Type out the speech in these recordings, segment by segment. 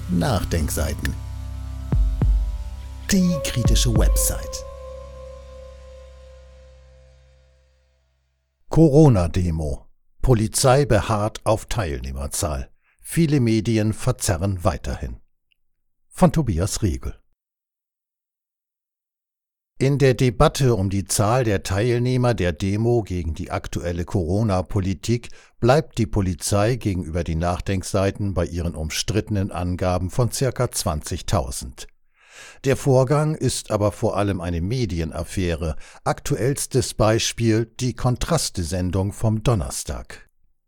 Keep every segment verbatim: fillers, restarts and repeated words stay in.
Nachdenkseiten. Die kritische Website. Corona-Demo. Polizei beharrt auf Teilnehmerzahl. Viele Medien verzerren weiterhin. Von Tobias Riegel. In der Debatte um die Zahl der Teilnehmer der Demo gegen die aktuelle Corona-Politik bleibt die Polizei gegenüber den Nachdenkseiten bei ihren umstrittenen Angaben von ca. zwanzigtausend. Der Vorgang ist aber vor allem eine Medienaffäre. Aktuellstes Beispiel die Kontraste-Sendung vom Donnerstag.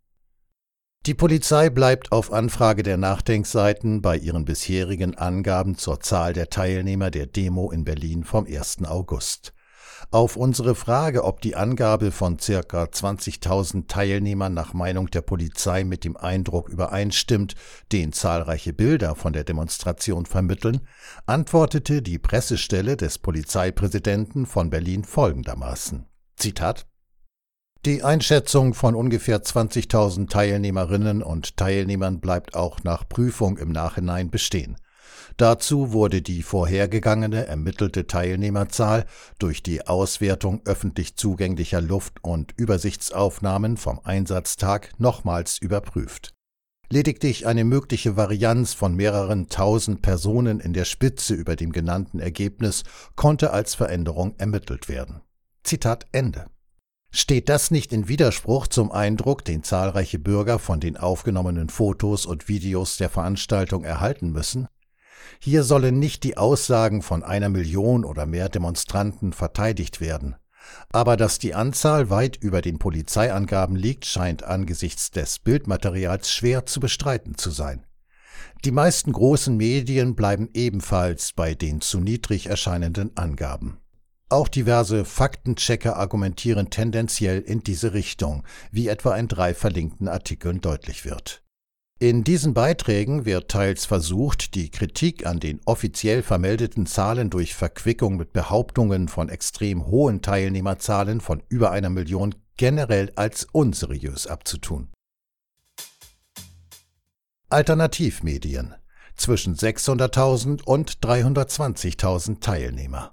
Die Polizei bleibt auf Anfrage der Nachdenkseiten bei ihren bisherigen Angaben zur Zahl der Teilnehmer der Demo in Berlin vom ersten August. Auf unsere Frage, ob die Angabe von ca. zwanzigtausend Teilnehmern nach Meinung der Polizei mit dem Eindruck übereinstimmt, den zahlreiche Bilder von der Demonstration vermitteln, antwortete die Pressestelle des Polizeipräsidenten von Berlin folgendermaßen: Zitat: Die Einschätzung von ungefähr zwanzigtausend Teilnehmerinnen und Teilnehmern bleibt auch nach Prüfung im Nachhinein bestehen. Dazu wurde die vorhergegangene ermittelte Teilnehmerzahl durch die Auswertung öffentlich zugänglicher Luft- und Übersichtsaufnahmen vom Einsatztag nochmals überprüft. Lediglich eine mögliche Varianz von mehreren tausend Personen in der Spitze über dem genannten Ergebnis konnte als Veränderung ermittelt werden. Zitat Ende. Steht das nicht in Widerspruch zum Eindruck, den zahlreiche Bürger von den aufgenommenen Fotos und Videos der Veranstaltung erhalten müssen? Hier sollen nicht die Aussagen von einer Million oder mehr Demonstranten verteidigt werden. Aber dass die Anzahl weit über den Polizeiangaben liegt, scheint angesichts des Bildmaterials schwer zu bestreiten zu sein. Die meisten großen Medien bleiben ebenfalls bei den zu niedrig erscheinenden Angaben. Auch diverse Faktenchecker argumentieren tendenziell in diese Richtung, wie etwa in drei verlinkten Artikeln deutlich wird. In diesen Beiträgen wird teils versucht, die Kritik an den offiziell vermeldeten Zahlen durch Verquickung mit Behauptungen von extrem hohen Teilnehmerzahlen von über einer Million generell als unseriös abzutun. Alternativmedien: Zwischen sechshunderttausend und dreihundertzwanzigtausend Teilnehmer.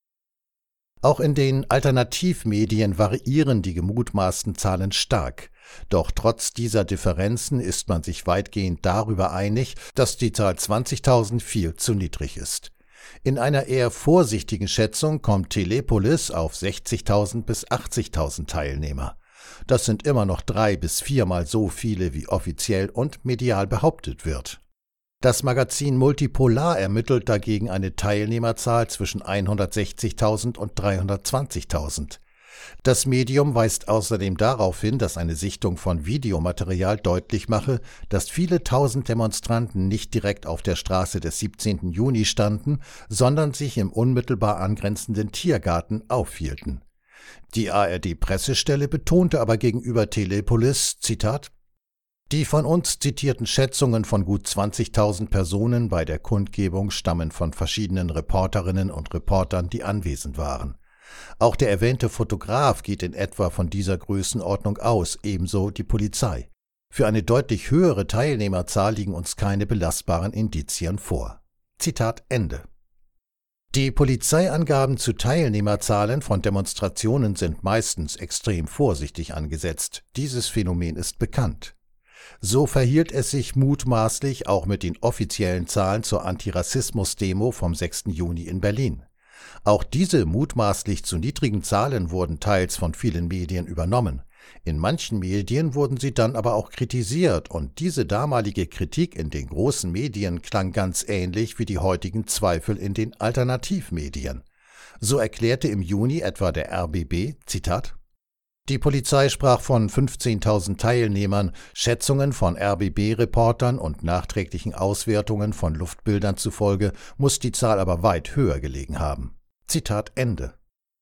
Auch in den Alternativmedien variieren die gemutmaßten Zahlen stark. Doch trotz dieser Differenzen ist man sich weitgehend darüber einig, dass die Zahl zwanzigtausend viel zu niedrig ist. In einer eher vorsichtigen Schätzung kommt Telepolis auf sechzigtausend bis achtzigtausend Teilnehmer. Das sind immer noch drei bis viermal so viele, wie offiziell und medial behauptet wird. Das Magazin Multipolar ermittelt dagegen eine Teilnehmerzahl zwischen hundertsechzigtausend und dreihundertzwanzigtausend. Das Medium weist außerdem darauf hin, dass eine Sichtung von Videomaterial deutlich mache, dass viele tausend Demonstranten nicht direkt auf der Straße des siebzehnten Juni standen, sondern sich im unmittelbar angrenzenden Tiergarten aufhielten. Die A R D-Pressestelle betonte aber gegenüber Telepolis, Zitat: Die von uns zitierten Schätzungen von gut zwanzigtausend Personen bei der Kundgebung stammen von verschiedenen Reporterinnen und Reportern, die anwesend waren. Auch der erwähnte Fotograf geht in etwa von dieser Größenordnung aus, ebenso die Polizei. Für eine deutlich höhere Teilnehmerzahl liegen uns keine belastbaren Indizien vor. Zitat Ende. Die Polizeiangaben zu Teilnehmerzahlen von Demonstrationen sind meistens extrem vorsichtig angesetzt. Dieses Phänomen ist bekannt. So verhielt es sich mutmaßlich auch mit den offiziellen Zahlen zur Antirassismus-Demo vom sechsten Juni in Berlin. Auch diese mutmaßlich zu niedrigen Zahlen wurden teils von vielen Medien übernommen. In manchen Medien wurden sie dann aber auch kritisiert, und diese damalige Kritik in den großen Medien klang ganz ähnlich wie die heutigen Zweifel in den Alternativmedien. So erklärte im Juni etwa der R B B, Zitat: Die Polizei sprach von fünfzehntausend Teilnehmern, Schätzungen von R B B-Reportern und nachträglichen Auswertungen von Luftbildern zufolge muss die Zahl aber weit höher gelegen haben. Zitat Ende.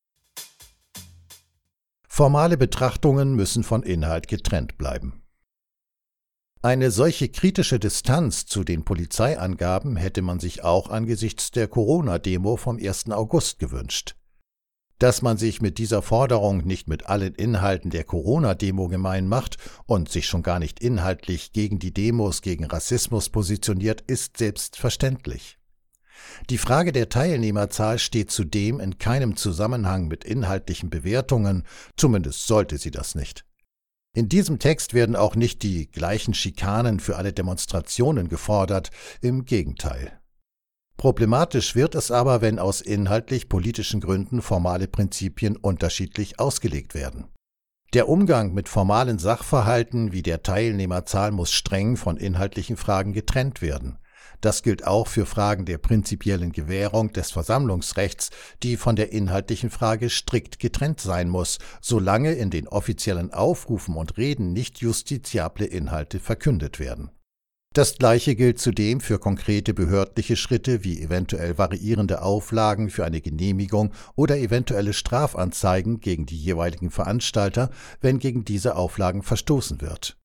Formale Betrachtungen müssen von Inhalt getrennt bleiben. Eine solche kritische Distanz zu den Polizeiangaben hätte man sich auch angesichts der Corona-Demo vom ersten August gewünscht. Dass man sich mit dieser Forderung nicht mit allen Inhalten der Corona-Demo gemein macht und sich schon gar nicht inhaltlich gegen die Demos gegen Rassismus positioniert, ist selbstverständlich. Die Frage der Teilnehmerzahl steht zudem in keinem Zusammenhang mit inhaltlichen Bewertungen, zumindest sollte sie das nicht. In diesem Text werden auch nicht die gleichen Schikanen für alle Demonstrationen gefordert, im Gegenteil. Problematisch wird es aber, wenn aus inhaltlich politischen Gründen formale Prinzipien unterschiedlich ausgelegt werden. Der Umgang mit formalen Sachverhalten wie der Teilnehmerzahl muss streng von inhaltlichen Fragen getrennt werden. Das gilt auch für Fragen der prinzipiellen Gewährung des Versammlungsrechts, die von der inhaltlichen Frage strikt getrennt sein muss, solange in den offiziellen Aufrufen und Reden nicht justiziable Inhalte verkündet werden. Das Gleiche gilt zudem für konkrete behördliche Schritte wie eventuell variierende Auflagen für eine Genehmigung oder eventuelle Strafanzeigen gegen die jeweiligen Veranstalter, wenn gegen diese Auflagen verstoßen wird.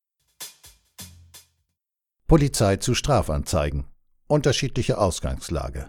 Polizei zu Strafanzeigen. Unterschiedliche Ausgangslage.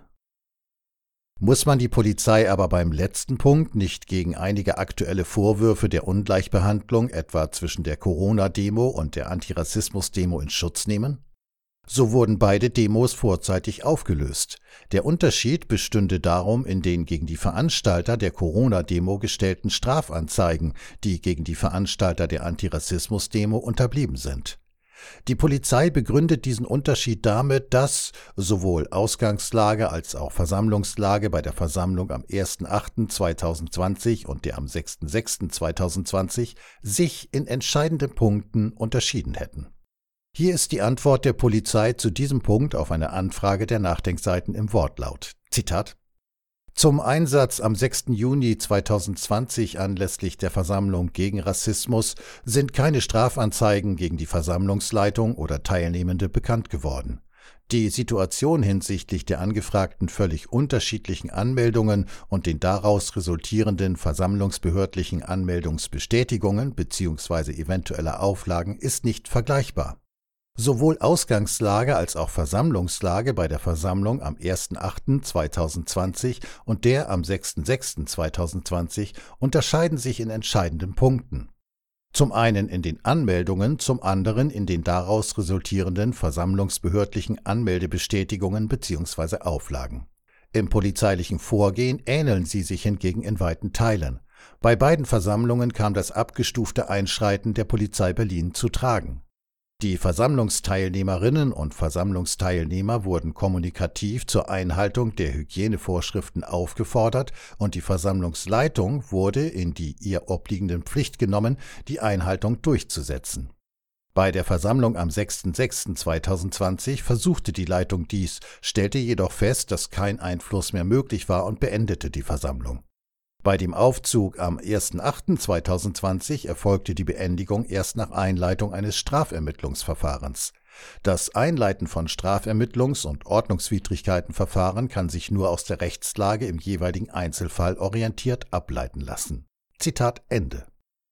Muss man die Polizei aber beim letzten Punkt nicht gegen einige aktuelle Vorwürfe der Ungleichbehandlung, etwa zwischen der Corona-Demo und der Antirassismus-Demo, in Schutz nehmen? So wurden beide Demos vorzeitig aufgelöst. Der Unterschied bestünde darum in den gegen die Veranstalter der Corona-Demo gestellten Strafanzeigen, die gegen die Veranstalter der Antirassismus-Demo unterblieben sind. Die Polizei begründet diesen Unterschied damit, dass sowohl Ausgangslage als auch Versammlungslage bei der Versammlung am ersten achten zweitausendzwanzig und der am sechsten sechsten zweitausendzwanzig sich in entscheidenden Punkten unterschieden hätten. Hier ist die Antwort der Polizei zu diesem Punkt auf eine Anfrage der Nachdenkseiten im Wortlaut. Zitat: Zum Einsatz am sechsten Juni zweitausendzwanzig anlässlich der Versammlung gegen Rassismus sind keine Strafanzeigen gegen die Versammlungsleitung oder Teilnehmende bekannt geworden. Die Situation hinsichtlich der angefragten völlig unterschiedlichen Anmeldungen und den daraus resultierenden versammlungsbehördlichen Anmeldungsbestätigungen bzw. eventueller Auflagen ist nicht vergleichbar. Sowohl Ausgangslage als auch Versammlungslage bei der Versammlung am ersten achten zweitausendzwanzig und der am sechsten sechsten zweitausendzwanzig unterscheiden sich in entscheidenden Punkten. Zum einen in den Anmeldungen, zum anderen in den daraus resultierenden versammlungsbehördlichen Anmeldebestätigungen bzw. Auflagen. Im polizeilichen Vorgehen ähneln sie sich hingegen in weiten Teilen. Bei beiden Versammlungen kam das abgestufte Einschreiten der Polizei Berlin zu tragen. Die Versammlungsteilnehmerinnen und Versammlungsteilnehmer wurden kommunikativ zur Einhaltung der Hygienevorschriften aufgefordert und die Versammlungsleitung wurde in die ihr obliegenden Pflicht genommen, die Einhaltung durchzusetzen. Bei der Versammlung am sechsten sechsten zweitausendzwanzig versuchte die Leitung dies, stellte jedoch fest, dass kein Einfluss mehr möglich war und beendete die Versammlung. Bei dem Aufzug am ersten achten zweitausendzwanzig erfolgte die Beendigung erst nach Einleitung eines Strafermittlungsverfahrens. Das Einleiten von Strafermittlungs- und Ordnungswidrigkeitenverfahren kann sich nur aus der Rechtslage im jeweiligen Einzelfall orientiert ableiten lassen. Zitat Ende.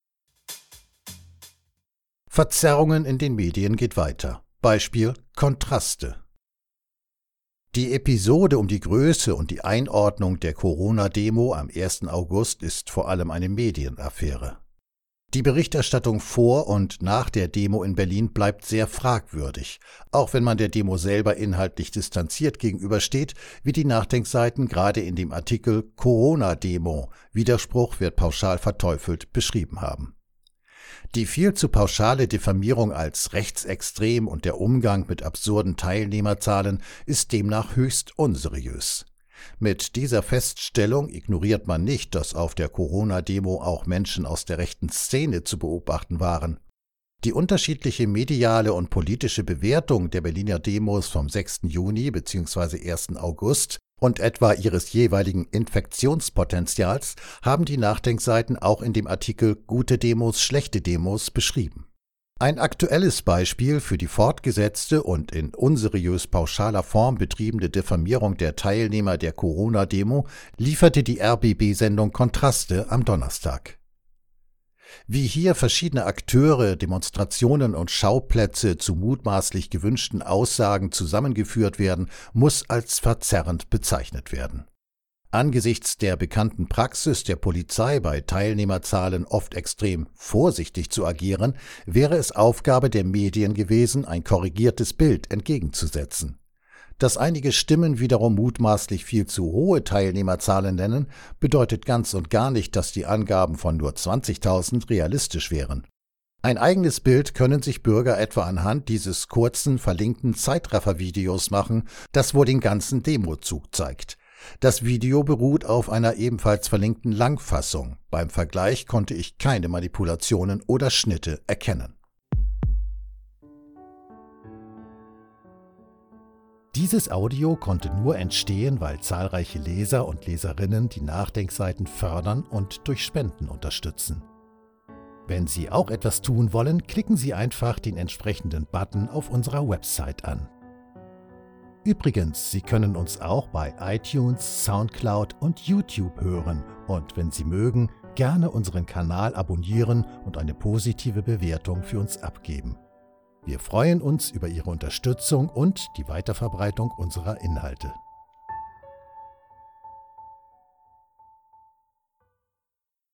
Verzerrungen in den Medien geht weiter. Beispiel Kontraste. Die Episode um die Größe und die Einordnung der Corona-Demo am ersten August ist vor allem eine Medienaffäre. Die Berichterstattung vor und nach der Demo in Berlin bleibt sehr fragwürdig, auch wenn man der Demo selber inhaltlich distanziert gegenübersteht, wie die Nachdenkseiten gerade in dem Artikel Corona-Demo, Widerspruch wird pauschal verteufelt, beschrieben haben. Die viel zu pauschale Diffamierung als rechtsextrem und der Umgang mit absurden Teilnehmerzahlen ist demnach höchst unseriös. Mit dieser Feststellung ignoriert man nicht, dass auf der Corona-Demo auch Menschen aus der rechten Szene zu beobachten waren. Die unterschiedliche mediale und politische Bewertung der Berliner Demos vom sechsten Juni bzw. ersten August und etwa ihres jeweiligen Infektionspotenzials haben die Nachdenkseiten auch in dem Artikel Gute Demos, schlechte Demos beschrieben. Ein aktuelles Beispiel für die fortgesetzte und in unseriös pauschaler Form betriebene Diffamierung der Teilnehmer der Corona-Demo lieferte die R B B-Sendung Kontraste am Donnerstag. Wie hier verschiedene Akteure, Demonstrationen und Schauplätze zu mutmaßlich gewünschten Aussagen zusammengeführt werden, muss als verzerrend bezeichnet werden. Angesichts der bekannten Praxis der Polizei bei Teilnehmerzahlen oft extrem vorsichtig zu agieren, wäre es Aufgabe der Medien gewesen, ein korrigiertes Bild entgegenzusetzen. Dass einige Stimmen wiederum mutmaßlich viel zu hohe Teilnehmerzahlen nennen, bedeutet ganz und gar nicht, dass die Angaben von nur zwanzigtausend realistisch wären. Ein eigenes Bild können sich Bürger etwa anhand dieses kurzen, verlinkten Zeitraffer-Videos machen, das wohl den ganzen Demozug zeigt. Das Video beruht auf einer ebenfalls verlinkten Langfassung. Beim Vergleich konnte ich keine Manipulationen oder Schnitte erkennen. Dieses Audio konnte nur entstehen, weil zahlreiche Leser und Leserinnen die Nachdenkseiten fördern und durch Spenden unterstützen. Wenn Sie auch etwas tun wollen, klicken Sie einfach den entsprechenden Button auf unserer Website an. Übrigens, Sie können uns auch bei iTunes, Soundcloud und YouTube hören und wenn Sie mögen, gerne unseren Kanal abonnieren und eine positive Bewertung für uns abgeben. Wir freuen uns über Ihre Unterstützung und die Weiterverbreitung unserer Inhalte.